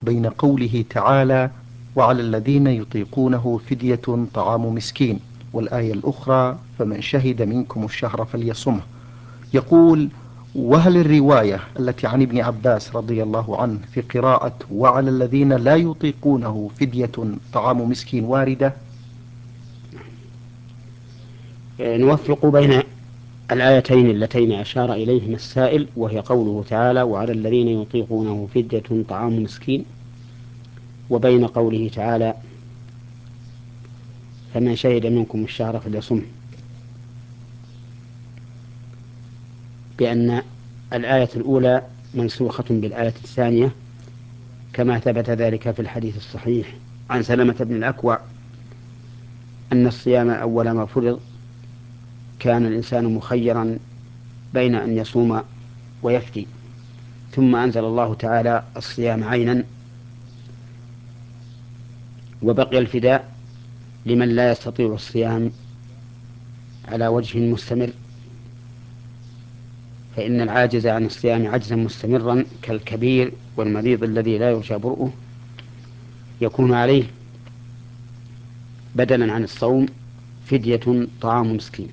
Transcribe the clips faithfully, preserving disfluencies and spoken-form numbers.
بين قوله تعالى وعلى الذين يطيقونه فدية طعام مسكين، والآية الأخرى فمن شهد منكم الشهر فليصمه. يقول: وهل الرواية التي عن ابن عباس رضي الله عنه في قراءة وعلى الذين لا يطيقونه فدية طعام مسكين واردة؟ نوفق بين الآيتين اللتين أشار إليهما السائل، وهي قوله تعالى وعلى الذين يطيقونه فدية طعام مسكين، وبين قوله تعالى فمن شهد منكم الشهر فليصمه، بأن الآية الأولى منسوخة بالآية الثانية، كما ثبت ذلك في الحديث الصحيح عن سلمة بن الأكوع أن الصيام أول ما فرض كان الإنسان مخيرا بين أن يصوم ويفدي، ثم أنزل الله تعالى الصيام عينا، وبقي الفداء لمن لا يستطيع الصيام على وجه مستمر، فإن العاجز عن الصيام عجزا مستمرا كالكبير والمريض الذي لا يرجى برؤه يكون عليه بدلا عن الصوم فدية طعام مسكين.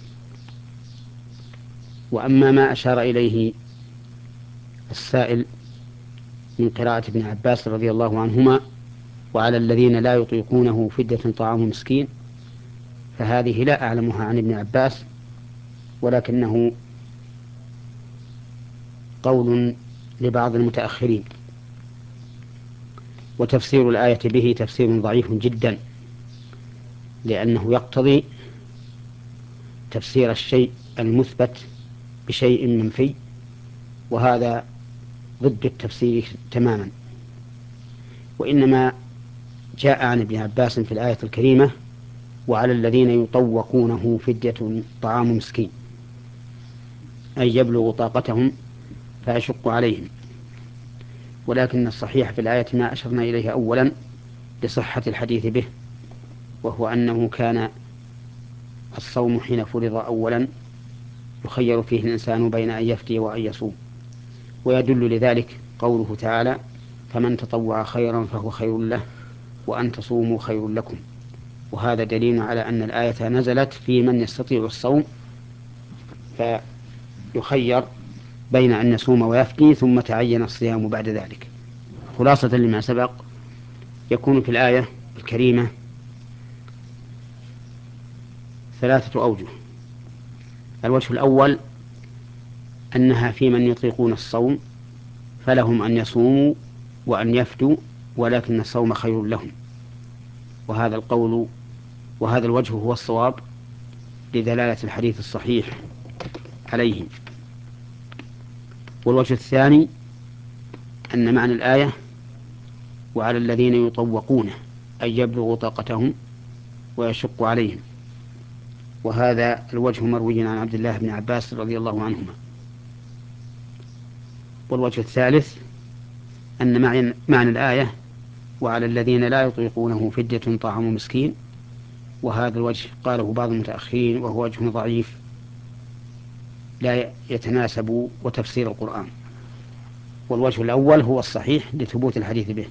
وأما ما أشار إليه السائل من قراءة ابن عباس رضي الله عنهما وعلى الذين لا يطيقونه فدية طعام مسكين، فهذه لا أعلمها عن ابن عباس، ولكنه قول لبعض المتأخرين، وتفسير الآية به تفسير ضعيف جدا، لأنه يقتضي تفسير الشيء المثبت بشيء منفي، وهذا ضد التفسير تماما. وإنما جاء عن ابن عباس في الآية الكريمة وعلى الذين يطوقونه فدية طعام مسكين، أي يبلغ طاقتهم فيشق عليهم. ولكن الصحيح في الآية ما أشرنا إليه أولا لصحة الحديث به، وهو أنه كان الصوم حين فرض أولا يخير فيه الإنسان بين أن يفدي وأن يصوم. ويدل لذلك قوله تعالى فمن تطوع خيرا فهو خير له وأن تصوموا خير لكم، وهذا دليل على أن الآية نزلت في من يستطيع الصوم فيخير بين أن يصوم ويفدي، ثم تعين الصيام بعد ذلك. خلاصة لما سبق، يكون في الآية الكريمة ثلاثة أوجه. الوجه الأول أنها في من يطيقون الصوم فلهم أن يصوموا وأن يفدوا، ولكن الصوم خير لهم، وهذا القول وهذا الوجه هو الصواب لدلالة الحديث الصحيح عليه. والوجه الثاني أن معنى الآية وعلى الذين يطوقونه أي يبلغ طاقتهم ويشق عليهم، وهذا الوجه مروي عن عبد الله بن عباس رضي الله عنهما. والوجه الثالث أن معنى الآية وعلى الذين لا يطيقونه فدية طعام مسكين، وهذا الوجه قاله بعض المتأخرين وهو وجه ضعيف لا يتناسب وتفسير القرآن. والوجه الأول هو الصحيح لثبوت الحديث به.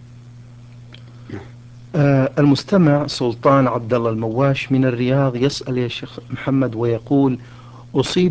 آه المستمع سلطان عبد الله المواش من الرياض يسأل يا شيخ محمد ويقول: أصيب